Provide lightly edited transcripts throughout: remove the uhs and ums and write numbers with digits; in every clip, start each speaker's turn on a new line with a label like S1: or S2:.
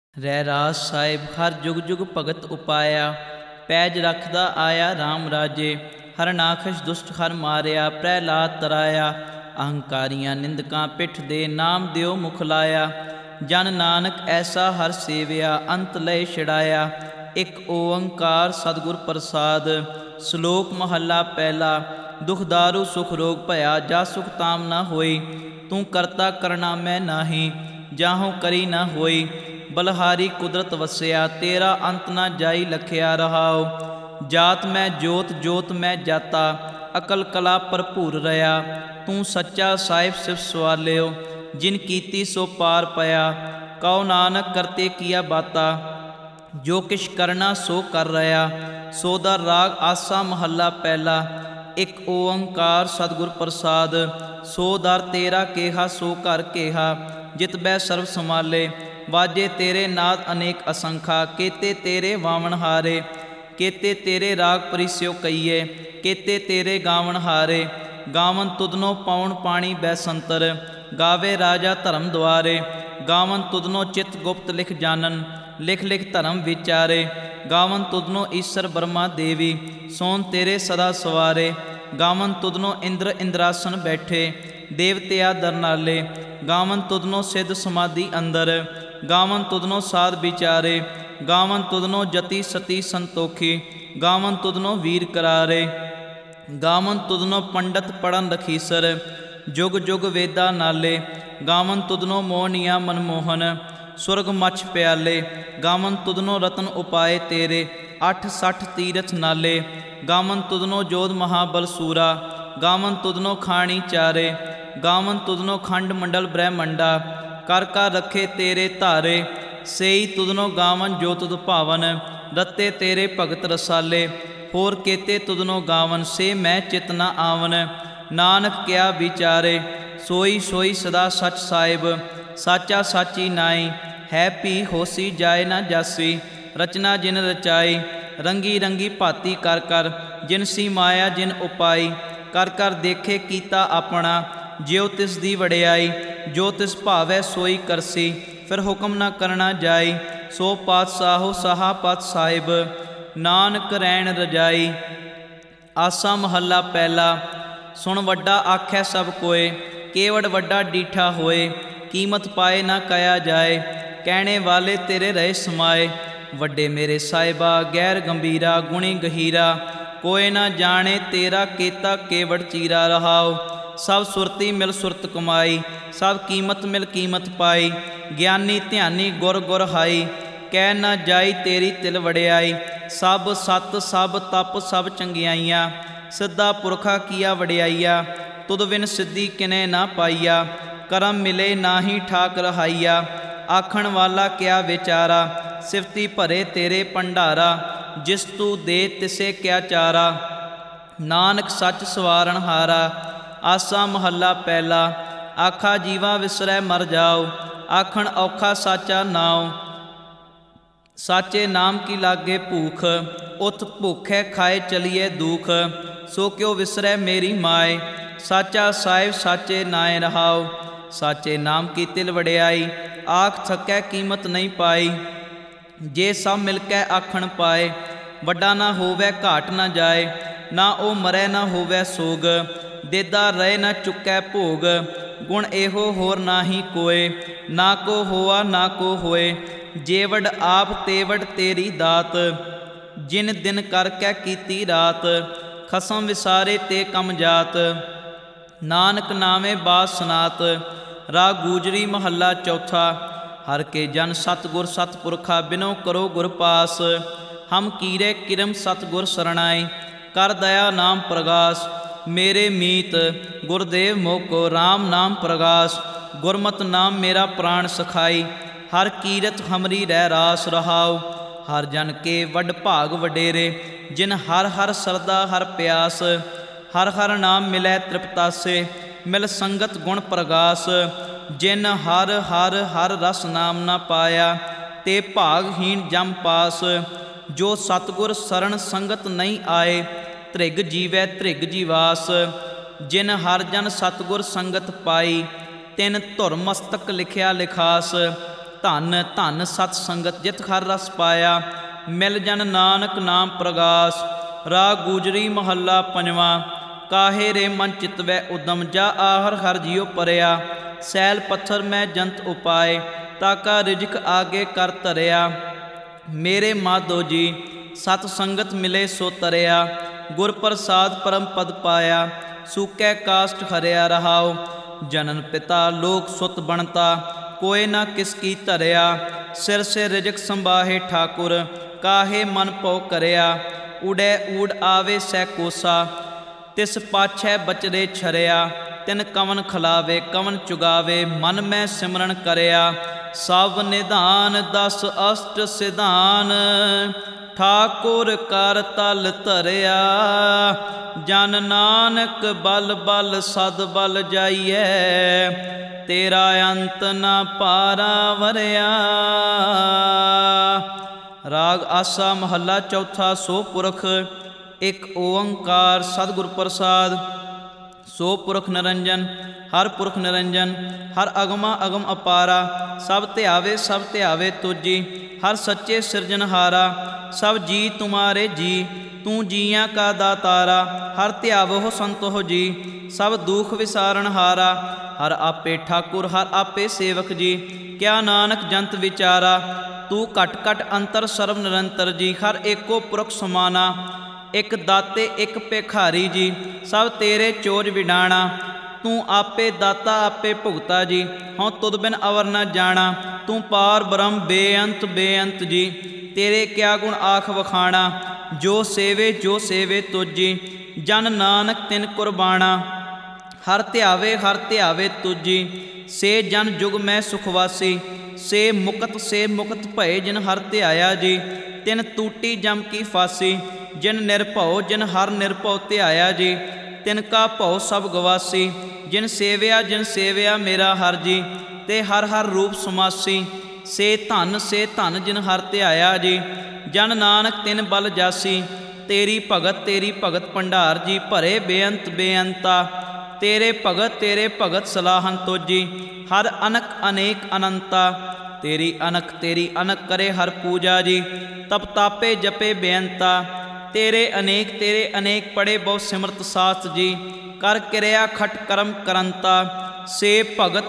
S1: ਰਹਿਰਾਸ ਸਾਹਿਬ ਹਰ ਜੁਗ ਜੁਗ ਭਗਤ ਉਪਾਇਆ। ਪੈਜ ਰਖਦਾ ਆਇਆ RAM ਰਾਜੇ। ਹਰਨਾਖਸ਼ ਦੁਸ਼ਟ ਹਰ ਮਾਰਿਆ। ਪ੍ਰਹਿਲਾਦ ਤਰਾਇਆ। ਅਹੰਕਾਰੀਆਂ ਨਿੰਦਕਾਂ ਪਿੱਠ ਦੇ ਨਾਮ ਦਿਓ ਮੁਖ ਲਾਇਆ। ਜਨ ਨਾਨਕ ਐਸਾ ਹਰ ਸੇਵਿਆ ਅੰਤ ਲਏ ਛਿੜਾਇਆ। ਇੱਕ ਓੰਕਾਰ ਸਤਿਗੁਰ ਪ੍ਰਸਾਦ। ਸ਼ਲੋਕ ਮਹੱਲਾ ਪਹਿਲਾ। ਦੁਖ ਦਾਰੂ ਸੁਖ ਰੋਗ ਭਇਆ। ਜਾ ਸੁਖ ਤਾਮ ਨਾ ਹੋਈ। ਤੂੰ ਕਰਤਾ ਕਰਨਾ ਮੈਂ ਨਾਹੀ। ਜਾਹੋਂ ਕਰੀ ਨਾ ਹੋਈ। ਬਲਹਾਰੀ ਕੁਦਰਤ ਵਸਿਆ। ਤੇਰਾ ਅੰਤ ਨਾ ਜਾਈ ਲਖਿਆ ਰਹਾਉ। ਜਾਤ ਮੈਂ ਜੋਤ ਜੋਤ ਮੈਂ ਜਾਤਾ। ਅਕਲ ਕਲਾ ਭਰਪੂਰ ਰਿਆ। ਤੂੰ ਸੱਚਾ ਸਾਹਿਬ ਸਿਵ ਸਵਾਲਿਓ। ਜਿਨ ਕੀਤੀ ਸੋ ਪਾਰ ਪਿਆ। ਕਉ ਨਾਨਕ ਕਰਤੇ ਕੀਆ ਬਾਤਾ। ਜੋ ਕਿਛ ਕਰਨਾ ਸੋ ਕਰ ਰਿਆ। ਸੋ ਦਾ ਰਾਗ ਆਸਾ ਮਹੱਲਾ ਪਹਿਲਾ। ਇੱਕ ਓੰਕਾਰ ਸਤਿਗੁਰ ਪ੍ਰਸਾਦ। ਸੋ ਦਰ ਤੇਰਾ ਕੇਹਾ ਸੋ ਘਰ ਕੇਹਾ। ਜਿਤ ਬੈ ਸਰਬ ਸਮਾਲੇ। ਵਾਜੇ ਤੇਰੇ ਨਾਦ ਅਨੇਕ ਅਸੰਖਾ। ਕੇਤੇ ਤੇਰੇ ਵਾਵਣ ਹਾਰੇ। ਕੇਤੇ ਤੇਰੇ ਰਾਗ ਪਰਿਸਿਓ ਕਈਏ। ਕੇਤੇ ਤੇਰੇ ਗਾਵਣ ਹਾਰੇ। ਗਾਵਨ ਤੁਧਨੋ ਪਾਉਣ ਪਾਣੀ ਬੈਸੰਤਰ। ਗਾਵੇ ਰਾਜਾ ਧਰਮ ਦੁਆਰੇ। ਗਾਵਨ ਤੁਧਨੋ ਚਿਤ ਗੁਪਤ ਲਿਖ ਜਾਨਨ। ਲਿਖ ਲਿਖ ਧਰਮ ਵਿਚਾਰੇ। ਗਾਵਨ ਤੁਧਨੋ ਈਸ਼ਰ ਬਰਮਾ ਦੇਵੀ। ਸੋਨ ਤੇਰੇ ਸਦਾ ਸਵਾਰੇ। ਗਾਵਨ ਤੁਧਨੋ ਇੰਦਰ ਇੰਦਰਾਸਨ ਬੈਠੇ। ਦੇਵਤਿਆ ਦਰਨਾਲੇ। ਗਾਵਨ ਤੁਧਨੋ ਸਿੱਧ ਸਮਾਧੀ ਅੰਦਰ। ਗਾਵਨ ਤੁਧਨੋ ਸਾਧ ਵਿਚਾਰੇ। ਗਾਵਨ ਤੁਧਨੋ ਜਤੀ ਸਤੀ ਸੰਤੋਖੀ। ਗਾਵਨ ਤੁਧਨੋ ਵੀਰ ਕਰਾਰੇ। ਗਾਵਨ ਤੁਧਨੋ ਪੰਡਤ ਪੜਨ ਰਖੀਸਰ। ਜੁਗ ਜੁਗ ਵੇਦਾ ਨਾਲੇ। ਗਾਵਨ ਤੁਧਨੋ ਮੋਹਨੀਆ ਮਨਮੋਹਨ। ਸੁਰਗ ਮਛ ਪਿਆਲੇ। ਗਾਵਨ ਤੁਧਨੋ ਰਤਨ ਉਪਾਏ ਤੇਰੇ। 68 ਤੀਰਥ ਨਾਲੇ। ਗਾਵਨ ਤੁਧਨੋ ਜੋਧ ਮਹਾਬਲ ਸੂਰਾ। ਗਾਵਨ ਤੁਧਨੋ ਖਾਣੀ ਚਾਰੇ। ਗਾਵਨ ਤੁਧਨੋ ਖੰਡ ਮੰਡਲ ਬ੍ਰਹਮੰਡਾ। ਕਰ ਕਰ ਰੱਖੇ ਤੇਰੇ ਧਾਰੇ। ਸੇਈ ਤੁਧਨੋ ਗਾਵਨ ਜੋ ਤੁਧ ਭਾਵਨ। ਰਤੇ ਤੇਰੇ ਭਗਤ ਰਸਾਲੇ। ਹੋਰ ਕੇਤੇ ਤੁਧਨੋ ਗਾਵਨ ਸੇ ਮੈਂ ਚਿਤ ਨਾ ਆਵਨ। ਨਾਨਕ ਕਿਆ ਵਿਚਾਰੇ। ਸੋਈ ਸੋਈ ਸਦਾ ਸੱਚ ਸਾਹਿਬ। ਸਾਚਾ ਸਾਚੀ ਨਾਈ। ਹੈ ਪੀ ਹੋਸੀ ਜਾਏ ਨਾ ਜਾਸੀ। ਰਚਨਾ ਜਿਨ ਰਚਾਈ। ਰੰਗੀ ਰੰਗੀ ਭਾਤੀ ਕਰ ਕਰ। ਜਿਨ ਸੀ ਮਾਇਆ ਜਿਨ ਉਪਾਈ। ਕਰ ਕਰ ਦੇਖੇ ਕੀਤਾ ਆਪਣਾ। ਜਿਉ ਤਿਸ ਦੀ ਵਡਿਆਈ। ਜੋ ਤਿਸ ਭਾਵੈ ਸੋਈ ਕਰਸੀ। ਫਿਰ ਹੁਕਮ ਨਾ ਕਰਨਾ ਜਾਈ। ਸੋ ਪਾਤਸ਼ਾਹੋ ਸਾਹਾ ਪਤ ਸਾਹਿਬ। ਨਾਨਕ ਰੈਣ ਰਜਾਈ। ਆਸਾ ਮਹੱਲਾ ਪਹਿਲਾ। ਸੁਣ ਵੱਡਾ ਆਖੈ ਸਭ ਕੋਇ। ਕੇਵੜ ਵੱਡਾ ਡੀਠਾ ਹੋਏ। ਕੀਮਤ ਪਾਏ ਨਾ ਕਇਆ ਜਾਏ। ਕਹਿਣੇ ਵਾਲੇ ਤੇਰੇ ਰਹੇ ਸਮਾਏ। ਵੱਡੇ ਮੇਰੇ ਸਾਹਿਬਾ ਗੈਰ ਗੰਭੀਰਾ ਗੁਣੀ ਗਹੀਰਾ। ਕੋਇ ਨਾ ਜਾਣੇ ਤੇਰਾ ਕੀਤਾ ਕੇਵੜ ਚੀਰਾ ਰਹਾਉ। ਸਭ ਸੁਰਤੀ ਮਿਲ ਸੁਰਤ ਕਮਾਈ। ਸਭ ਕੀਮਤ ਮਿਲ ਕੀਮਤ ਪਾਈ। ਗਿਆਨੀ ਧਿਆਨੀ ਗੁਰ ਗੁਰ ਹਾਈ। ਕਹਿ ਨਾ ਜਾਈ ਤੇਰੀ ਤਿਲ ਵਡਿਆਈ। ਸਭ ਸਤ ਸਭ ਤਪ ਸਭ ਚੰਗਿਆਈਆਂ। ਸਿੱਧਾ ਪੁਰਖਾ ਕੀਆ ਵਡਿਆਈਆ। ਤੁਧ ਬਿਨ ਸਿੱਧੀ ਕਿਨੇ ਨਾ ਪਾਈਆ। ਕਰਮ ਮਿਲੇ ਨਾਹੀ ਠਾਕ ਰਹਾਈਆ। ਆਖਣ ਵਾਲਾ ਕਿਆ ਵਿਚਾਰਾ। ਸਿਫਤੀ ਭਰੇ ਤੇਰੇ ਭੰਡਾਰਾ। ਜਿਸ ਤੂੰ ਦੇ ਤਿਸੇ ਕਿਆ ਚਾਰਾ। ਨਾਨਕ ਸੱਚ ਸਵਾਰਨ ਹਾਰਾ। ਆਸਾ ਮਹੱਲਾ ਪਹਿਲਾ। ਆਖਾ ਜੀਵਾ ਵਿਸਰੈ ਮਰ ਜਾਓ। ਆਖਣ ਔਖਾ ਸਾਚਾ ਨਾਉ। ਸਾਚੇ ਨਾਮ ਕੀ ਲਾਗੇ ਭੂਖ। ਉਤ ਭੁਖੈ ਖਾਏ ਚਲੀਏ ਦੁਖ। ਸੋ ਕਿਉ ਵਿਸਰੈ ਮੇਰੀ ਮਾਏ। ਸਾਚਾ ਸਾਹਿਬ ਸਾਚੇ ਨਾਏ ਰਹਾਉ। ਸਾਚੇ ਨਾਮ ਕੀ ਤਿਲ ਵਡਿਆਈ। ਆਖ ਥਕੈ ਕੀਮਤ ਨਹੀਂ ਪਾਈ। ਜੇ ਸਭ ਮਿਲ ਕੇ ਆਖਣ ਪਾਏ। ਵੱਡਾ ਨਾ ਹੋਵੈ ਘਾਟ ਨਾ ਜਾਏ। ਨਾ ਉਹ ਮਰੈ ਨਾ ਹੋਵੈ ਸੋਗ। ਦੇਦਾ ਰਹੇ ਨਾ ਚੁੱਕੈ ਭੋਗ। ਗੁਣ ਇਹੋ ਹੋਰ ਨਾਹੀ ਕੋਏ। ਨਾ ਕੋ ਹੋਆ ਨਾ ਕੋ ਹੋਏ। ਜੇਵੜ ਆਪ ਤੇਵੜ ਤੇਰੀ ਦਾਤ। ਜਿਨ ਦਿਨ ਕਰ ਕੈ ਕੀਤੀ ਰਾਤ। ਖਸਮ ਵਿਸਾਰੇ ਤੇ ਕਮ ਜਾਤ। ਨਾਨਕ ਨਾਵੇਂ ਬਾਤ ਸਨਾਤ। ਰਾਗ ਗੂਜਰੀ ਮਹੱਲਾ ਚੌਥਾ। ਹਰ ਕੇ ਜਨ ਸਤਿਗੁਰ ਸਤਿਪੁਰਖਾ। ਬਿਨੋ ਕਰੋ ਗੁਰ ਪਾਸ। ਹਮ ਕੀਰੇ ਕਿਰਮ ਸਤਿਗੁਰ ਸਰਣਾਈ। ਕਰ ਦਇਆ ਨਾਮ ਪ੍ਰਗਾਸ। ਮੇਰੇ ਮੀਤ ਗੁਰਦੇਵ ਮੋਕੋ। RAM ਨਾਮ ਪ੍ਰਗਾਸ। ਗੁਰਮਤਿ ਨਾਮ ਮੇਰਾ ਪ੍ਰਾਣ ਸਖਾਈ। ਹਰ ਕੀਰਤ ਹਮਰੀ ਰਹਿ ਰਾਸ ਰਹਾਉ। ਹਰ ਜਨ ਕੇ ਵੱਡ ਭਾਗ ਵਡੇਰੇ। ਜਿਨ ਹਰ ਹਰ ਸਰਦਾ ਹਰ ਪਿਆਸ। ਹਰ ਹਰ ਨਾਮ ਮਿਲੈ ਤ੍ਰਿਪਤਾਸੇ। ਮਿਲ ਸੰਗਤ ਗੁਣ ਪ੍ਰਗਾਸ। ਜਿਨ ਹਰ ਹਰ ਹਰ ਰਸ ਨਾਮ ਨਾ ਪਾਇਆ। ਤੇ ਭਾਗਹੀਣ ਜਮ ਪਾਸ। ਜੋ ਸਤਿਗੁਰ ਸਰਣ ਸੰਗਤ ਨਹੀਂ ਆਏ। ਧ੍ਰਿਗ ਜੀਵੈ ਧ੍ਰਿਗ ਜੀਵਾਸ। ਜਿਨ ਹਰ ਜਨ ਸਤਿਗੁਰ ਸੰਗਤ ਪਾਈ। ਤਿਨ ਧੁਰ ਮਸਤਕ ਲਿਖਿਆ ਲਿਖਾਸ। ਧਨ ਧਨ ਸਤ ਸੰਗਤ ਜਿਤ ਹਰ ਰਸ ਪਾਇਆ। ਮਿਲ ਜਨ ਨਾਨਕ ਨਾਮ ਪ੍ਰਗਾਸ। ਰਾਗ ਗੂਜਰੀ ਮਹੱਲਾ ਪੰਜਵਾਂ। ਕਾਹੇ ਰੇ ਮਨ ਚਿਤਵੈ ਉਦਮ ਜਾ ਆਹਰ ਹਰ ਜਿਉ ਪਰਿਆ। ਸੈਲ ਪੱਥਰ ਮੈਂ ਜੰਤ ਉਪਾਏ ਤਾਕਾ ਰਿਜਕ ਆਗੇ ਕਰ ਧਰਿਆ। ਮੇਰੇ ਮਾਧੋ ਜੀ ਸਤ ਸੰਗਤ ਮਿਲੇ ਸੋ ਤਰਿਆ। ਗੁਰ ਪ੍ਰਸਾਦ ਪਰਮ ਪਦ ਪਾਇਆ ਸੂਕੈ ਕਾਸ਼ਟ ਹਰਿਆ ਰਹਾਉ। ਜਨਨ ਪਿਤਾ ਲੋਕ ਸੁਤ ਬਣਤਾ ਕੋਇ ਨਾ ਕਿਸ ਕੀ ਧਰਿਆ। ਸਿਰ ਸੇ ਰਿਜਕ ਸੰਭਾਹੇ ਠਾਕੁਰ ਕਾਹੇ ਮਨ ਭਉ ਕਰਿਆ। ਉਡੈ ਊੜ ਆਵੇ ਸੈ ਕੋਸਾ ਤਿਸ ਪਾਛੈ ਬਚਰੇ ਛਰਿਆ। ਤਿਨ ਕਵਨ ਖਲਾਵੇ ਕਵਨ ਚੁਗਾਵੇ ਮਨ ਮੈਂ ਸਿਮਰਨ ਕਰਿਆ। ਸਭ ਨਿਧਾਨ ਦਸ ਅਸ਼ਟ ਸਿਧਾਨ ਠਾਕੁਰ ਕਰ ਤਲ ਧਰਿਆ। ਜਨ ਨਾਨਕ ਬਲ ਬਲ ਸਦ ਬਲ ਜਾਈਐ ਤੇਰਾ ਅੰਤ ਨਾ ਪਾਰਾ ਵਰਿਆ। ਰਾਗ ਆਸਾ ਮਹੱਲਾ ਚੌਥਾ। ਸੋ ਪੁਰਖ ਇੱਕ ਓੰਕਾਰ ਸਤਿਗੁਰ ਪ੍ਰਸਾਦ। ਸੋ ਪੁਰਖ ਨਿਰੰਜਨ ਹਰ ਪੁਰਖ ਨਿਰੰਜਨ ਹਰ ਅਗਮਾ ਅਗਮ ਅਪਾਰਾ। ਸਭ ਧਿਆਵੇ ਤੁਜੀ ਹਰ ਸੱਚੇ ਸਿਰਜਨਹਾਰਾ। ਸਭ ਜੀ ਤੁਮਾਰੇ ਜੀ ਤੂੰ ਜੀਆਂ ਕਾ ਦਾਤਾਰਾ। ਹਰ ਧਿਆਵੋ ਸੰਤੋ ਜੀ ਸਭ ਦੁਖ ਵਿਸਾਰਨ ਹਾਰਾ। ਹਰ ਆਪੇ ਠਾਕੁਰ ਹਰ ਆਪੇ ਸੇਵਕ ਜੀ ਕਿਆ ਨਾਨਕ ਜੰਤ ਵਿਚਾਰਾ। ਤੂੰ ਘਟ ਘਟ ਅੰਤਰ ਸਰਬ ਨਿਰੰਤਰ ਜੀ ਹਰ ਏਕੋ ਪੁਰਖ ਸਮਾਨਾ। ਇੱਕ ਦਾਤੇ ਇੱਕ ਭਿਖਾਰੀ ਜੀ ਸਭ ਤੇਰੇ ਚੋਜ ਵਿਡਾਣਾ। ਤੂੰ ਆਪੇ ਦਾਤਾ ਆਪੇ ਭੁਗਤਾ ਜੀ ਹਉ ਤੁਧ ਬਿਨ ਅਵਰ ਨ ਜਾਣਾ। ਤੂੰ ਪਾਰ ਬ੍ਰਹਮ ਬੇਅੰਤ ਜੀ ਤੇਰੇ ਕਿਆ ਗੁਣ ਆਖ ਵਖਾਣਾ। ਜੋ ਸੇਵੇ ਤੁਜੀ ਜਨ ਨਾਨਕ ਤਿਨ ਕੁਰਬਾਣਾ। ਹਰ ਧਿਆਵੇ ਤੁਜੀ ਸੇ ਜਨ ਜੁਗ ਮੈਂ ਸੁਖਵਾਸੀ। ਸੇ ਮੁਕਤ ਭਏ ਜਿਨ ਹਰ ਧਿਆਇਆ ਜੀ ਤਿਨ ਟੂਟੀ ਜਮ ਕੀ ਫਾਸੀ। ਜਿਨ ਨਿਰਭਉ ਜਿਨ ਹਰ ਨਿਰਭਉ ਧਿਆਇਆ ਜੀ ਤਿਨ ਕਾ ਭਉ ਸਭ ਗਵਾਸੀ। ਜਿਨ ਸੇਵਿਆ ਮੇਰਾ ਹਰ ਜੀ ਤੇ ਹਰ ਹਰ ਰੂਪ ਸਮਾਸੀ। ਸੇ ਧਨ ਜਿਨ ਹਰ ਧਿਆਇਆ ਜੀ ਜਨ ਨਾਨਕ ਤਿਨ ਬਲ ਜਾਸੀ। ਤੇਰੀ ਭਗਤ ਭੰਡਾਰ ਜੀ ਭਰੇ ਬੇਅੰਤਾ। ਤੇਰੇ ਭਗਤ ਸਲਾਹਨ ਤੋਜੀ ਹਰ ਅਨਕ ਅਨੇਕ ਅਨੰਤਾ। ਤੇਰੀ ਅਨਕ ਕਰੇ ਹਰ ਪੂਜਾ ਜੀ ਤਪ ਤਾਪੇ ਜਪੇ ਬੇਅੰਤਾ। ਤੇਰੇ ਅਨੇਕ ਪੜੇ ਬਹੁ ਸਿਮਰਤ ਸਾਸਤ ਜੀ ਕਰ ਕਿਰਿਆ ਖਟ ਕਰਮ ਕਰੰਤਾ। ਸੇ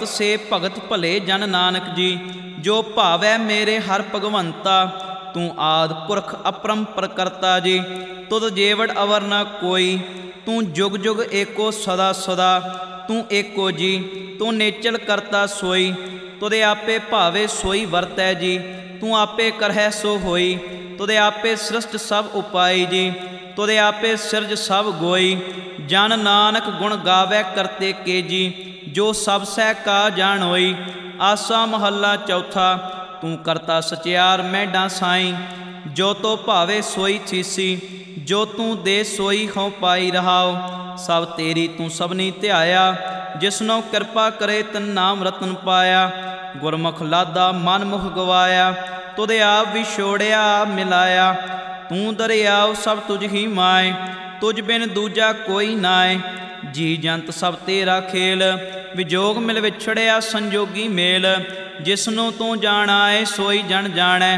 S1: ਭਗਤ ਭਲੇ ਜਨ ਨਾਨਕ ਜੀ ਜੋ ਭਾਵੈ ਮੇਰੇ ਹਰ ਭਗਵੰਤਾ। ਤੂੰ ਆਦਿ ਪੁਰਖ ਅਪਰੰਪਰ ਕਰਤਾ ਜੀ ਤੁਧ ਜੇਵੜ ਅਵਰ ਨ ਕੋਈ। ਤੂੰ ਜੁਗ ਜੁਗ ਏਕੋ ਸਦਾ ਤੂੰ ਏਕੋ ਜੀ ਤੂੰ ਨੇਚਲ ਕਰਤਾ ਸੋਈ। ਤੁਦੇ ਆਪੇ ਭਾਵੇ ਸੋਈ ਵਰਤੈ ਜੀ ਤੂੰ ਆਪੇ ਕਰਹਿ ਸੋ ਹੋਈ। ਤੁਦੇ ਆਪੇ ਸ੍ਰਿਸ਼ਟ ਸਭ ਉਪਾਈ ਜੀ ਤੁਦੇ ਆਪੇ ਸਿਰਜ ਸਭ ਗੋਈ। ਜਨ ਨਾਨਕ ਗੁਣ ਗਾਵੈ ਕਰਤੇ ਕੇ ਜੀ ਜੋ ਸਭ ਸਹਿ ਕਾ ਜਾਣ ਹੋਈ। ਆਸਾ ਮਹੱਲਾ ਚੌਥਾ। ਤੂੰ ਕਰਤਾ ਸਚਿਆਰ ਮੈਡਾ ਸਾਈਂ ਜੋ ਤੋ ਭਾਵੇ ਸੋਈ ਥੀਸੀ। ਜੋ ਤੂੰ ਦੇ ਸੋਈ ਹਉ ਪਾਈ ਰਹਾਉ। ਸਭ ਤੇਰੀ ਤੂੰ ਸਭਨੀ ਧਿਆਇਆ ਜਿਸਨੋ ਕਿਰਪਾ ਕਰੇ ਤਿਨ ਨਾਮ ਰਤਨ ਪਾਇਆ। ਗੁਰਮੁਖ ਲਾਦਾ ਮਨ ਮੁਖ ਗਵਾਇਆ ਤੁਧ ਆਪ ਵਿਛੋੜਿਆ ਮਿਲਾਇਆ। ਤੂੰ ਦਰਿਆਉ ਸਭ ਤੁਝ ਹੀ ਮਾਏ ਤੁਝ ਬਿਨ ਦੂਜਾ ਕੋਈ ਨਾਏ। ਜੀ ਜੰਤ ਸਭ ਤੇਰਾ ਖੇਲ ਵਿਜੋਗ ਮਿਲ ਵਿਛੜਿਆ ਸੰਜੋਗੀ ਮੇਲ। ਜਿਸਨੂੰ ਤੂੰ ਜਾਣਾਏ ਸੋਈ ਜਨ ਜਾਣੈ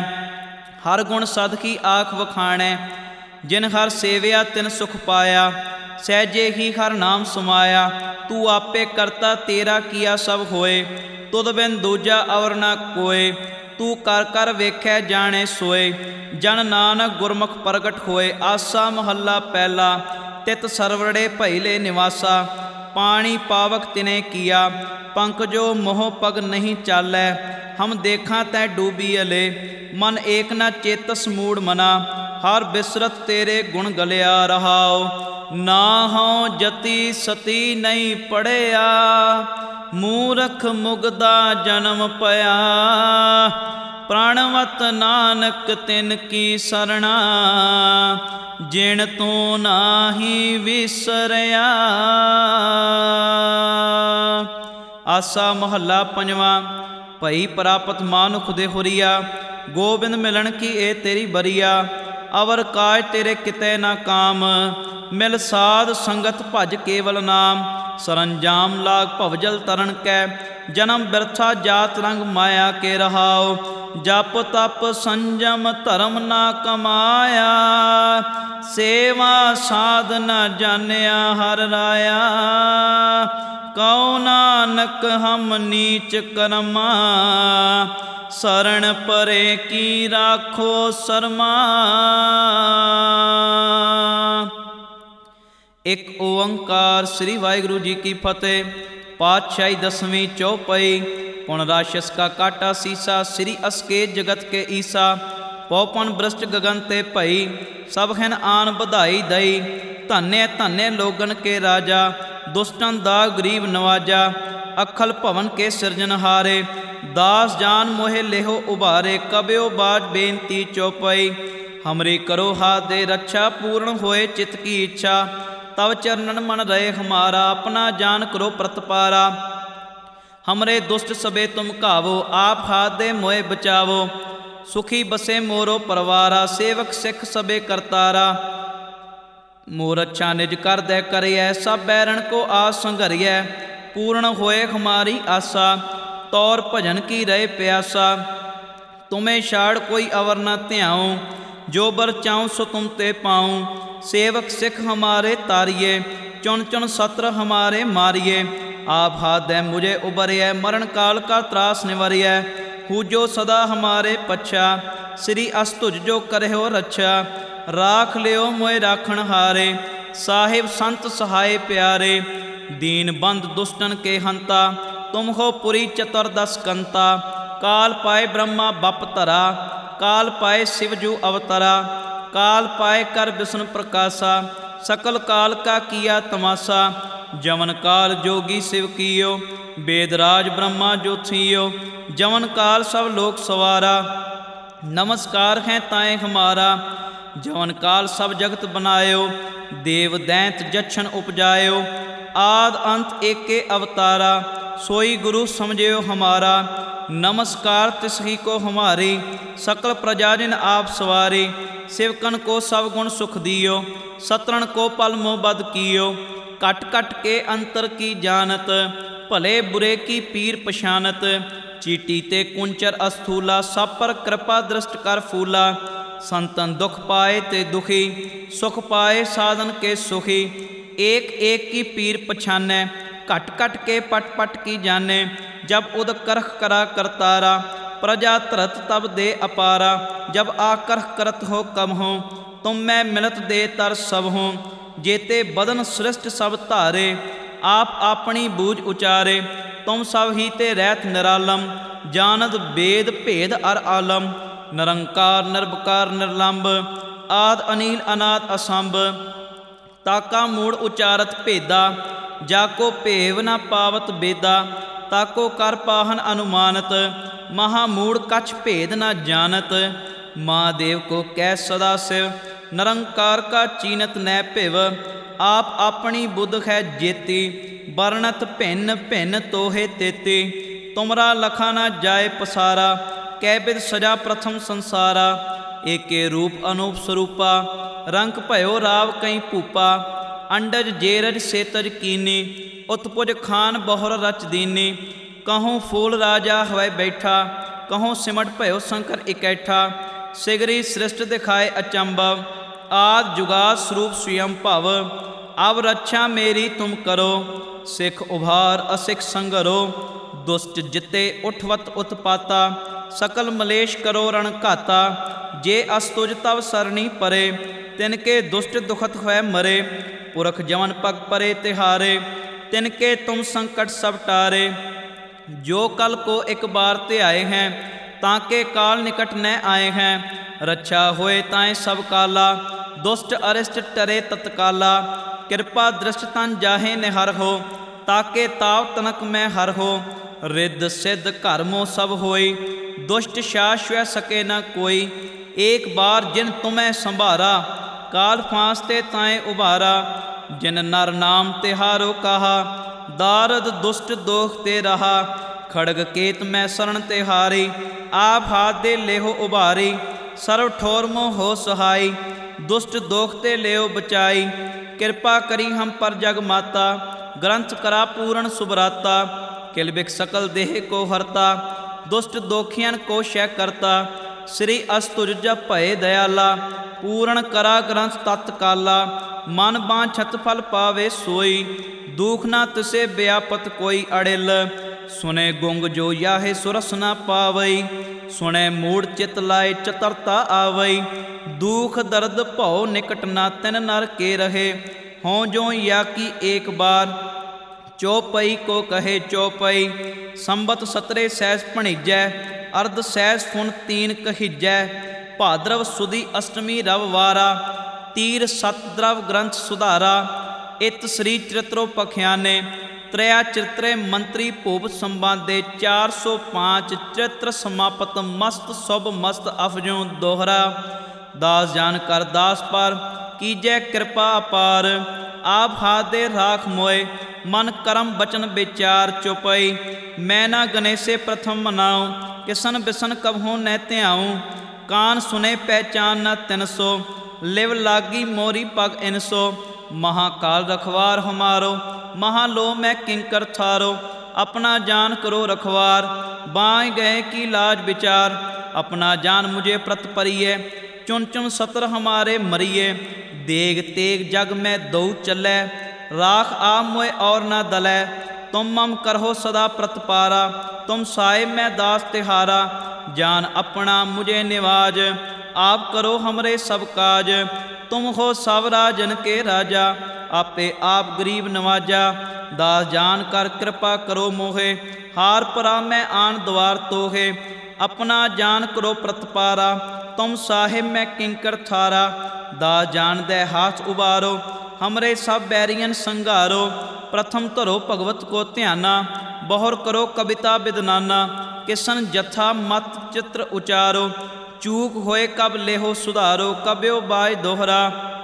S1: ਹਰ ਗੁਣ ਸਦ ਕੀ ਆਖ ਵਖਾਣੈ। ਜਿਨ ਹਰ ਸੇਵਿਆ ਤਿਨ ਸੁਖ ਪਾਇਆ ਸਹਿਜੇ ਹੀ ਹਰ ਨਾਮ ਸਮਾਇਆ। ਤੂੰ ਆਪੇ ਕਰਤਾ ਤੇਰਾ ਕੀਆ ਸਭ ਹੋਏ ਤੁਧ ਬਿਨ ਦੂਜਾ ਅਵਰ ਨ ਕੋਏ। ਤੂੰ ਕਰ ਕਰ ਵੇਖੈ ਜਾਣੇ ਸੋਏ ਜਨ ਨਾਨਕ ਗੁਰਮੁਖ ਪ੍ਰਗਟ ਹੋਏ। ਆਸਾ ਮਹੱਲਾ ਪਹਿਲਾ। ਤਿਤ ਸਰਵੜੇ ਭੈਲੇ ਨਿਵਾਸਾ ਪਾਣੀ ਪਾਵਕ ਤਿਨੇ ਕੀਆ। ਪੰਕਜੋ ਮੋਹ ਪਗ ਨਹੀਂ ਚਾਲੈ ਹਮ ਦੇਖਾਂ ਤੈ ਡੂਬੀ ਅਲੇ। ਮਨ ਏਕ ਨ ਚੇਤਸ ਮੂੜ ਮਨਾ ਹਰ ਬਿਸਰਤ ਤੇਰੇ ਗੁਣ ਗਲਿਆ ਰਹਾਉ। ਨਾ ਹਉ ਜਤੀ ਸਤੀ ਨਹੀਂ ਪੜਿਆ ਮੂਰਖ ਮੁਗਦਾ ਜਨਮ ਪਿਆ। ਪ੍ਰਾਣਵਤ ਨਾਨਕ ਤਿਨ ਕੀ ਸਰਣਾ ਜਿਣ ਤੂੰ ਨਾਹੀ ਵਿਸਰਿਆ। ਆਸਾ ਮਹੱਲਾ ਪੰਜਵਾਂ। ਭਈ ਪ੍ਰਾਪਤ ਮਾਨੁਖ ਦੇ ਹੁਰੀਆ ਗੋਬਿੰਦ ਮਿਲਣ ਕੀ ਇਹ ਤੇਰੀ ਬਰੀਆ। ਅਵਰ ਕਾਜ ਤੇਰੇ ਕਿਤੇ ਨਾ ਕਾਮ ਮਿਲ ਸਾਧ ਸੰਗਤ ਭਜ ਕੇਵਲ ਨਾਮ। ਸਰੰਜਾਮ ਲਾਗ ਭਵਜਲ ਤਰਨ ਕੈ ਜਨਮ ਬਿਰਥਾ ਜਾਤ ਰੰਗ ਮਾਇਆ ਕੇ ਰਹਾਓ। ਜਪ ਤਪ ਸੰਜਮ ਧਰਮ ਨਾ ਕਮਾਇਆ ਸੇਵਾ ਸਾਧ ਨ ਜਾਣਿਆ ਹਰ ਰਾਇਆ। ਕਉ ਨਾਨਕ ਹਮ ਨੀਚ ਕਰਮਾ ਸਰਣ ਪਰੇ ਕੀ ਰਾਖੋ ਸਰਮਾ। ਇੱਕ ਓੰਕਾਰ ਸ੍ਰੀ ਵਾਹਿਗੁਰੂ ਜੀ ਕੀ ਫਤਿਹ। ਪਾਤਸ਼ਾਹੀ ਦਸਵੀਂ ਚੌਪਈ। ਪੁਨ ਰਾਸ਼ਸ ਕਾ ਕਾਟਾ ਸੀਸਾ ਸ੍ਰੀ ਅਸਕੇਤ ਜਗਤ ਕੇ ਈਸਾ। ਪਉਪਨ ਬ੍ਰਸ਼ਟ ਗगन ਤੇ ਭਈ ਸਭ ਖਿਨ ਆਨ ਵਧਾਈ ਦਈ। ਧੰਨੇ ਧੰਨੇ ਲੋਗਨ ਕੇ ਰਾਜਾ ਦੁਸ਼ਟਨ ਦਾ ਗਰੀਬ ਨਵਾਜਾ। ਅਖਲ ਭਵਨ ਕੇ ਸਿਰਜਨਹਾਰੇ ਦਾਸ ਜਾਨ ਮੋਹਿ ਲੇਹੋ ਉਭਾਰੇ। ਕਬਿਓ ਬਾਜ ਬੇਨਤੀ ਚੌਪਈ। ਹਮਰੀ ਕਰੋ ਹਾਥ ਦੇ ਰੱਛਾ ਪੂਰਨ ਹੋਏ ਚਿਤ ਕੀ ਇੱਛਾ। ਤਵ ਚਰਨਨ ਮਨ ਰਹੇ ਹਮਾਰਾ ਆਪਣਾ ਜਾਨ ਕਰੋ ਪ੍ਰਤਪਾਰਾ। ਹਮਰੇ ਦੁਸ਼ਟ ਸਬੇ ਤੁਮ ਘਾਵੋ ਆਪ ਹਾਥ ਦੇ ਮੋਏ ਬਚਾਵੋ। ਸੁਖੀ ਬਸੇ ਮੋਰੋ ਪਰਵਾਰਾ ਸੇਵਕ ਸਿੱਖ ਸਬੇ ਕਰਤਾਰਾ। ਮੋਰ ਅੱਛਾ ਨਿਜ ਕਰ ਦੈ ਕਰਿਐ ਸਭ ਬੈਰਣ ਕੋ ਆਸ ਸੰਘਰਿਐ। ਪੂਰਨ ਹੋਏ ਹਮਾਰੀ ਆਸਾ ਤੌਰ ਭਜਨ ਕੀ ਰਹੇ ਪਿਆਸਾ। ਤੁਮੇ ਛਾੜ ਕੋਈ ਅਵਰ ਨ ਧਿਆਉ ਜੋ ਬਰ ਚਾਉ ਸੋ ਤੁਮ ਤੇ ਪਾਉ। सेवक सिख हमारे तारिये चुन चुन सत्र हमारे मारिये। आप हाथ दे मुझे उबरिय मरण काल का त्रास निवरिय। हूजो सदा हमारे पच्छा श्री अस्तुज जो करहो रच्छा। राख लियो मोए राखण हारे साहिब संत सहाय प्यारे। दीन बंद दुष्टन के हंता तुम हो पुरी चतुर्दश कंता। काल पाए ब्रह्मा बप धरा काल पाए शिवजू अवतरा। काल पाए कर विष्णु प्रकाशा सकल काल का किया तमाशा। जवन काल जोगी शिव कियो वेदराज ब्रह्मा जो थियो। जवन काल सब लोक सवारा नमस्कार है ताए हमारा। जवन काल सब जगत बनायो देव दैंत जच्छन उपजायो। आद अंत एके अवतारा सोई गुरु समझियो हमारा। नमस्कार तिसही को हमारी सकल प्रजाजन आप सवारी। सेवकन को सब गुण सुख दियो सतरण को पल मोह बद कियो। कट कट के अंतर की जानत भले बुरे की पीर पछानत। चीटी ते कुंचर अस्थूला सब पर कृपा दृष्ट कर फूला। संतन दुख पाए ते दुखी सुख पाए साधन के सुखी। एक एक की पीर पछाने घट घट के पट पट की जाने। जब उद करख करा करतारा प्रजा तरत तब दे अपारा। जब आकर्ह करत हो कम हो तुम मैं मिलत दे तर सब हो। जेते बदन सृष्ट सब धारे आप अपनी बूझ उचारे। तुम सब ही ते रहत निरालम जानद वेद भेद अर आलम। निरंकार निर्विकार निर्लंब आद अनील अनाद असंभ। ताका मूड़ उचारत भेदा जाको भेव न पावत बेदा। ताको कर पाहन अनुमानत महामूढ़ कछ भेद न जानत। महादेव को कै सदा शिव निरंकार का चीनत न भिव। आप अपनी बुद्ध है जेती वर्णत भिन्न भिन्न तोहे तेती। तुमरा लखा न जाए पसारा कै बिद सजा प्रथम संसारा। एके रूप अनूप स्वरूपा रंग भयो राव कई भूपा। अंडज जेरज सेतज कीनी उत्पुज खान बहुर रच दीनी। कहूँ फूल राजा हवै बैठा कहूँ सिमट भयो शंकर इकैठा। सिगरी सृष्ट दिखाए अचंभव आद जुगाद स्वरूप स्वयं भव। अब रक्षा मेरी तुम करो सिख उभार असिख संगरो। दुष्ट जिते उठवत उत्पाता सकल मलेश करो रण घाता। जे अस्तुज तव सरणी परे तिनके दुष्ट दुखत है मरे। पुरख जवन पग परे तिहारे तिनके तुम संकट सब टारे। जो कल को एक बार ते आए हैं ताके काल निकट न आए हैं। रक्षा होए ताए सब काला दुष्ट अरिष्ट टरे तत्काला। कृपा दृष्ट तन जाहे निहर हो ताके ताव तनक में हर हो। रिद्ध सिद्ध घर मोह सब होई दुष्ट शाश्वय सके न कोई। एक बार जिन तुम्हें संभारा काल फांसते ताए उभारा। जिन नर नाम तिहारो कहा दारद दुष्ट दोख ते रहा। खड़ग केत मैं शरण तिहारी आप हाथ दे लेहो उभारी। सर्व ठोर मोह हो सहाई दुष्ट दोख ते लेओ बचाई। कृपा करी हम पर जग माता, ग्रंथ करा पूर्ण सुभराता। किल बिख सकल देह को हरता, दुष्ट दोखियन को शय करता। श्री अस्तुज जप भय दयाला, पूर्ण करा ग्रंथ तत्काला। मन बांछत फल पावे सोई, दुख ना तिसे व्यापत कोई अड़िल। सुने गुंग जो याहे सुरस ना पावई, सुने मूड चित लाए चतरता आवई। दुख दर्द भौ निकट ना तिन नर के रहे, हों जो या की एक बार। चौपई को कहे चौपई, संबत सतरे सहस भणिजै। अर्ध सहस फुन तीन कहिजै, भाद्रव सुदी अष्टमी रववारा। तीर सत द्रव ग्रंथ सुधारा, इत श्री चरित्रो पखियाने। त्रया चरित्रे मंत्री भूप संबादे, 405 चरित्र समापत। मस्त शुभ मस्त अफजों दोहरा, दास जान कर दास पर कीजै कृपा अपार। आप हादे राख मोए, मन करम बचन विचार। चुपई मैं ना गणेशे प्रथम मनाऊँ, किसन बिसन कबहूँ न त्याऊँ। कान सुने पहचान न तिनसो, लिव लागी मोरी पग इनसो। महाकाल रखवार हमारो, महालो मैं किंकर थारो। अपना जान करो रखवार, बाँय गए की लाज विचार। अपना जान मुझे प्रत परिये, चुन चुन सतर हमारे मरिये। देग तेग जग में दो चलै, राख आ मोए और न दलै। तुम मम करहो सदा प्रतपारा, तुम साए मैं दास तिहारा। जान अपना मुझे निवाज, आप करो हमरे सब काज। तुम हो सब राजन के राजा, आपे आप गरीब नवाजा। दास जान कर कृपा करो मोहे, हार परा मैं आन द्वार तोहे। अपना जान करो प्रतपारा, तुम साहिब मैं किंकर थारा। दास जान दे हाथ उबारो, हमरे सब बैरियन संघारो। प्रथम धरो भगवत को ध्याना, बहुर करो कविता विदनाना। किसन जथा मत चित्र उचारो, चूक होए कब लेहो सुधारो। कब्यो बाय दोहरा,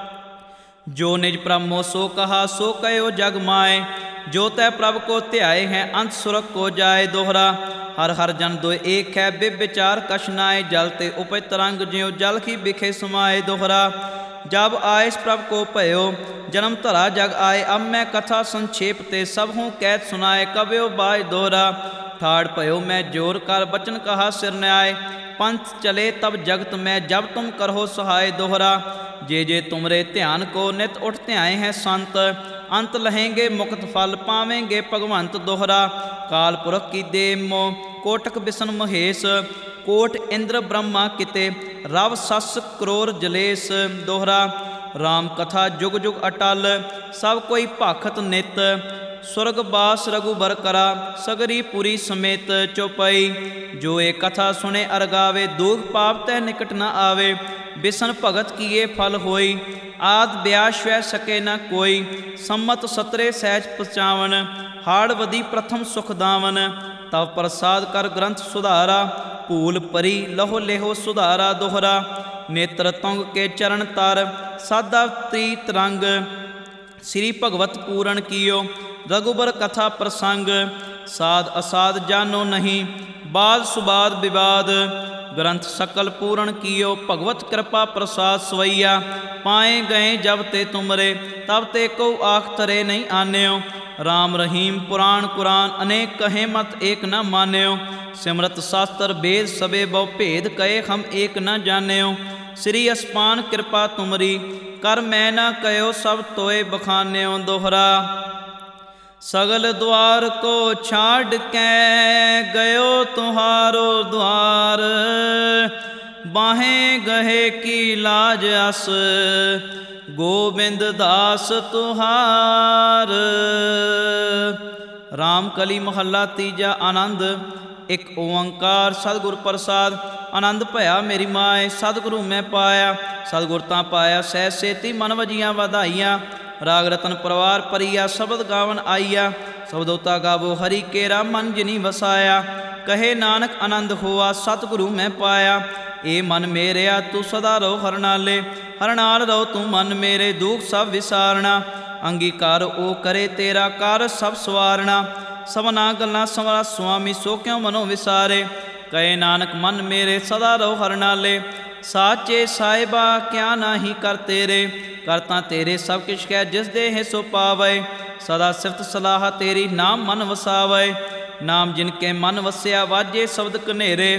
S1: जो निज प्रभु सो कहा सो कहो जग माए। जो तै प्रभ को ध्याए हैं, अंत सुरख को जाए। दोहरा हर हर जन दो एक है, विचार कछ नाए। जल ते उपज तरंग ज्यों जल ही बिखे समाए। दोहरा जब आए प्रभ को भयो, जन्म धरा जग आए। अब मैं कथा संक्षेप ते सब हूँ कैद सुनाए। कब्यो बाय दोहरा, ठाड़ भयो मैं जोर कर बचन कहा सिर न्याय। पंथ चले तब जगत में, जब तुम करहो सहाय। दोहरा जे तुमरे ध्यान को नित उठ ध्याए हैं संत। अंत लहेंगे मुक्त फल, पावेंगे भगवंत। दोहरा काल पुरख की देव मोह, कोटक बिसन महेश। कोट इंद्र ब्रह्मा किते, रव सस क्रोर जलेस। दोहरा राम कथा जुग जुग अटल, सब कोई भाखत नित। स्वर्गवास रघुबर करा, सगरी पुरी समेत। चौपाई जो ए कथा सुने अरगावे, दुख पाप तै निकट न आवे। बिसन भगत किए फल होई, आद ब्याह स्वै सके न कोई। सम्मत सतरे सहज पचावन, हाड़ वधी प्रथम सुख दावन। तब प्रसाद कर ग्रंथ सुधारा, भूल परी लहो लेहो सुधारा। दोहरा नेत्र तुंग के चरण तर, साधा त्रीत रंग। श्री भगवत पूरण कियो, रघुबर कथा प्रसंग। साध असाध जानो नहीं, बाद सुबाद विवाद। ग्रंथ सकल पूरण कियो, भगवत कृपा प्रसाद सवैया। पाए गए जब ते तुमरे, तब ते को आख तरे नहीं आन्यो। राम रहीम पुराण कुरान, अनेक कहे मत एक न मान्यो। सिमरत शास्त्र वेद सबे बहु भेद, कहे हम एक न जान्यो। श्री अस्पान कृपा तुमरी, कर मैं न कहो सब तोय बखान्यो। दोहरा सगल द्वार को छाड़ के, गयो तुम्हारो द्वार। बाहें गहे की लाज अस, गोविंद दास तुहार। राम कली महला तीजा। आनंद एक ओंकार सतगुर प्रसाद। आनंद भया मेरी माए, सतगुरु मैं पाया। सतगुर तां पाया सह सेती, मन वजियां वधाइयां। राग रतन परवार परिया, शब्द गावन आईया। शब्दोता गावो हरि केरा, मन जिनी वसाया। कहे नानक आनंद होआ, सतगुरु मैं पाया। ए मन मेरेया तू सदा रहो हर नाले, हर नाल रहो तू मन मेरे। दुख सब विसारना, अंगीकार ओ करे तेरा कार सब सवारना। सबना गल्लां संवरा स्वामी, सो क्यों मनो विसारे। कहे नानक मन मेरे सदा रहो हर नाले, ਸਾਚੇ ਸਾਹਿਬਾ ਕਿਆ ਨਾਹੀ ਕਰ ਤੇਰੇ, ਕਰ ਤਾਂ ਤੇਰੇ ਸਭ ਕਿਛ ਕਹਿ ਜਿਸ ਦੇਹ ਸੋ ਪਾਵੇ। ਸਦਾ ਸਿਫਤ ਸਲਾਹ ਤੇਰੀ ਨਾਮ ਮਨ ਵਸਾਵੇ, ਨਾਮ ਜਿਨ ਕੇ ਮਨ ਵਸਿਆ ਵਾਜੇ ਸ਼ਬਦ ਕਨੇਰੇ।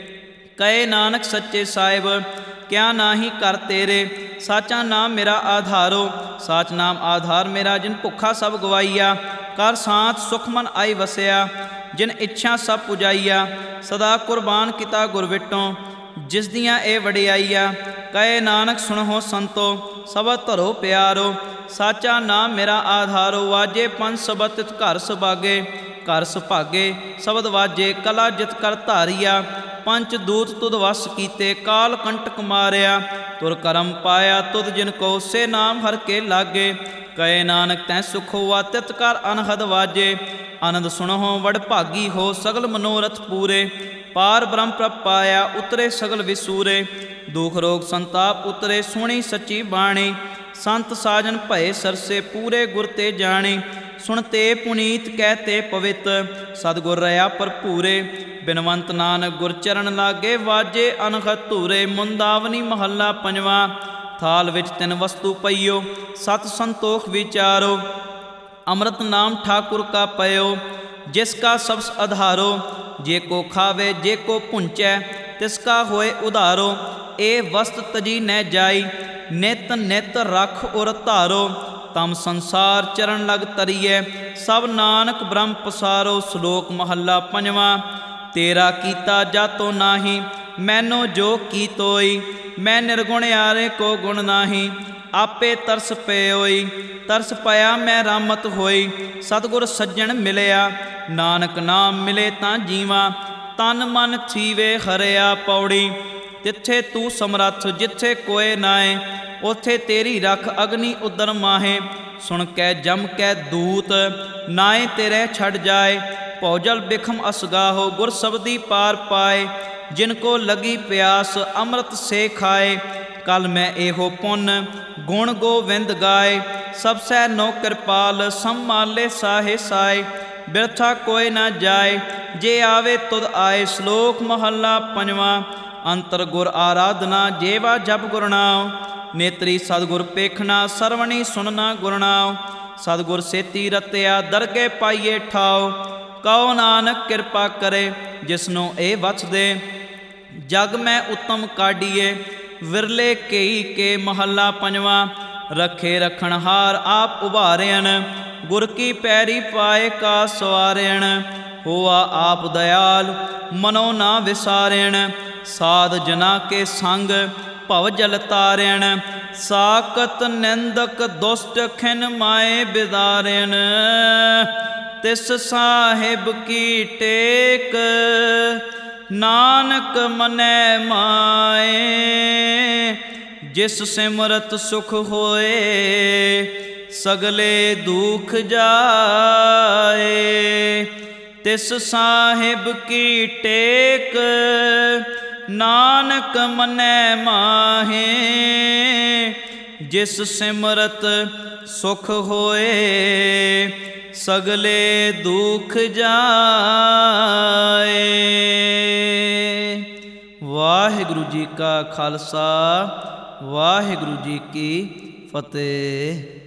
S1: ਕਹੇ ਨਾਨਕ ਸੱਚੇ ਸਾਹਿਬ ਕਿਆ ਨਾਹੀ ਕਰ ਤੇਰੇ, ਸਾਚਾ ਨਾਮ ਮੇਰਾ ਆਧਾਰੋ। ਸਾਚ ਨਾਮ ਆਧਾਰ ਮੇਰਾ ਜਿਨ ਭੁੱਖਾ ਸਭ ਗਵਾਈਆ, ਕਰ ਸਾਥ ਸੁਖ ਮਨ ਆਈ ਵਸਿਆ ਜਿਨ ਇੱਛਾ ਸਭ ਪੁਜਾਈਆ। ਸਦਾ ਕੁਰਬਾਨ ਕੀਤਾ ਗੁਰ ਵਿਟੋਂ ਜਿਸ ਦੀਆਂ ਇਹ ਵਡਿਆਈਆ, ਕਹੇ ਨਾਨਕ ਸੁਣੋ ਸੰਤੋ ਸਬਦ ਧਰੋ ਪਿਆਰੋ। ਸਾਚਾ ਨਾਮ ਮੇਰਾ ਆਧਾਰੋ, ਵਾਜੇ ਪੰਜ ਸਬਦ ਤਿਤ ਘਰ ਸੁਭਾਗੇ। ਘਰ ਸੁਭਾਗੇ ਸ਼ਬਦ ਵਾਜੇ ਕਲਾ ਜਿਤ ਕਰ ਧਾਰੀਆ, ਪੰਚ ਦੂਤ ਤੁਧ ਵਸ ਕੀਤੇ ਕਾਲ ਕੰਟਕ ਮਾਰਿਆ। ਤੁਰ ਕਰਮ ਪਾਇਆ ਤੁਧ ਜਿਨ ਕੋ ਸੇ ਨਾਮ ਹਰ ਕੇ ਲਾਗੇ, ਕਹੇ ਨਾਨਕ ਤੈ ਸੁਖ ਹੋਆ ਤਿਤ ਕਰ ਅਨਹਦ ਵਾਜੇ। ਆਨੰਦ ਸੁਣੋ ਵਡ ਭਾਗੀ ਹੋ ਸਗਲ ਮਨੋਰਥ ਪੂਰੇ, ਪਾਰ ਬ੍ਰਹਮ ਪ੍ਰਭ ਪਾਇਆ ਉਤਰੇ ਸਗਲ ਵਿਸੂਰੇ। ਦੁਖ ਰੋਗ ਸੰਤਾਪ ਉਤਰੇ ਸੁਣੀ ਸੱਚੀ ਬਾਣੀ, ਸੰਤ ਸਾਜਨ ਭਏ ਸਰਸੇ ਪੂਰੇ ਗੁਰ ਤੇ ਜਾਣੀ। ਸੁਣਤੇ ਪੁਨੀਤ ਕਹਿਤੇ ਪਵਿੱਤ ਸਤਿਗੁਰ ਰਹਾ ਭਰਪੂਰੇ, ਬਿਨਵੰਤ ਨਾਨਕ ਗੁਰ ਚਰਨ ਲਾਗੇ ਵਾਜੇ ਅਨਹਦ ਧੂਰੇ। ਮੁੰਦਾਵਨੀ ਮਹੱਲਾ ਪੰਜਵਾਂ। ਥਾਲ ਵਿੱਚ ਤਿੰਨ ਵਸਤੂ ਪਈਓ ਸਤ ਸੰਤੋਖ ਵਿਚਾਰੋ, ਅੰਮ੍ਰਿਤ ਨਾਮ ਠਾਕੁਰ ਕਾ ਪਇਓ ਜਿਸ ਕਾ ਸਬਸ ਆਧਾਰੋ। ਜੇ ਕੋ ਖਾਵੇ ਜੇ ਕੋ ਪੁੰਚੈ ਤਿਸ ਕਾ ਹੋਏ ਉਧਾਰੋ, ਇਹ ਵਸਤ ਤਜੀ ਨਹਿ ਜਾਈ ਨਿਤ ਨਿਤ ਰਖ ਉਰ ਧਾਰੋ। ਤਮ ਸੰਸਾਰ ਚਰਨ ਲਗ ਤਰੀਐ ਸਭ ਨਾਨਕ ਬ੍ਰਹਮ ਪਸਾਰੋ। ਸ਼ਲੋਕ ਮਹੱਲਾ ਪੰਜਵਾਂ। ਤੇਰਾ ਕੀਤਾ ਜਾਤੋ ਨਾਹੀ ਮੈਨੋ ਜੋ ਕੀਤੋਈ, ਮੈਂ ਨਿਰਗੁਣ ਆਰੇ ਕੋ ਗੁਣ ਨਾਹੀ ਆਪੇ ਤਰਸ ਪਇਓਈ। ਤਰਸ ਪਾਇਆ ਮੈਂ ਰਾਮਤ ਹੋਈ ਸਤਿਗੁਰ ਸੱਜਣ ਮਿਲਿਆ, ਨਾਨਕ ਨਾਮ ਮਿਲੇ ਤਾਂ ਜੀਵਾਂ ਤਨ ਮਨ ਥੀਵੇ ਹਰਿਆ। ਪੌੜੀ ਤਿੱਥੇ ਤੂੰ ਸਮਰੱਥ ਜਿੱਥੇ ਕੋਏ ਨਾਏ, ਉੱਥੇ ਤੇਰੀ ਰਖ ਅਗਨੀ ਉਦਰ ਮਾਹੇ। ਸੁਣ ਕੈ ਜਮ ਕੈ ਦੂਤ ਨਾਏ ਤੇਰੇ ਛੱਡ ਜਾਏ, ਭੌਜਲ ਬਿਖਮ ਅਸਗਾਹੋ ਗੁਰ ਸਬਦੀ ਪਾਰ ਪਾਏ। ਜਿਨ ਕੋ ਲਗੀ ਪਿਆਸ ਅੰਮ੍ਰਿਤ ਸੇ ਖਾਏ, ਕਲ ਮੈਂ ਇਹੋ ਪੁੰਨ ਗੁਣ ਗੋਵਿੰਦ ਗਾਏ। ਸਭ ਸੈ ਨੋ ਕਿਰਪਾਲ ਸੰਮਾਲੇ ਸਾਹੇ ਸਾਏ, ਬਿਰਥਾ ਕੋਇ ਨਾ ਜਾਏ ਜੇ ਆਵੇ ਤੁਧ ਆਏ। ਸ਼ਲੋਕ ਮਹੱਲਾ ਪੰਜਵਾਂ। ਅੰਤਰ ਗੁਰ ਆਰਾਧਨਾ ਜੇਵਾ ਜਪ ਗੁਰ ਨਾਮ, ਨੇਤਰੀ ਸਤਿਗੁਰ ਪੇਖਣਾ ਸਰਵਣੀ ਸੁਣਨਾ ਗੁਰ ਨਾਮ। ਸਤਿਗੁਰ ਸੇਤੀ ਰਤਿਆ ਦਰਗੇ ਪਾਈਏ ਠਾਓ, ਕਹੋ ਨਾਨਕ ਕਿਰਪਾ ਕਰੇ ਜਿਸਨੂੰ ਇਹ ਬਖਸ਼ਦੇ। ਜਗ ਮੈਂ ਉੱਤਮ ਕਾਢੀਏ ਵਿਰਲੇ ਕਈ ਕੇ। ਮਹੱਲਾ ਪੰਜਵਾਂ। ਰੱਖੇ ਰਖਣਹਾਰ ਆਪ ਉਭਾਰਿਆਨ, ਗੁਰ ਕੀ ਪੈਰੀ ਪਾਏ ਕਾ ਸਵਾਰਿਆਨ। ਹੋਆ ਆਪ ਦਇਆਲ ਮਨੋ ਨਾ ਵਿਸਾਰਿਆਨ, ਸਾਧ ਜਨਾ ਕੇ ਸੰਗ ਭਵ ਜਲ ਤਾਰਿਆਨ। ਸਾਕਤ ਨਿੰਦਕ ਦੁਸ਼ਟ ਖਿਨ ਮਾਏ ਬਿਦਾਰਿਆਨ, ਤਿਸ ਸਾਹਿਬ ਕੀ ਟੇਕ ਨਾਨਕ ਮਨੈ ਮਾਏ। ਜਿਸ ਸਿਮਰਤ ਸੁਖ ਹੋਏ ਸਗਲੇ ਦੁਖ ਜਾਏ। ਤਿਸ ਸਾਹਿਬ ਕੀ ਟੇਕ ਨਾਨਕ ਮਨੈ ਮਾਹੇ। ਜਿਸ ਸਿਮਰਤ ਸੁਖ ਹੋਏ ਸਗਲੇ ਦੁਖ ਜਾਏ। ਵਾਹਿਗੁਰੂ ਜੀ ਕਾ ਖਾਲਸਾ, ਵਾਹਿਗੁਰੂ ਜੀ ਕੀ ਫਤਿਹ।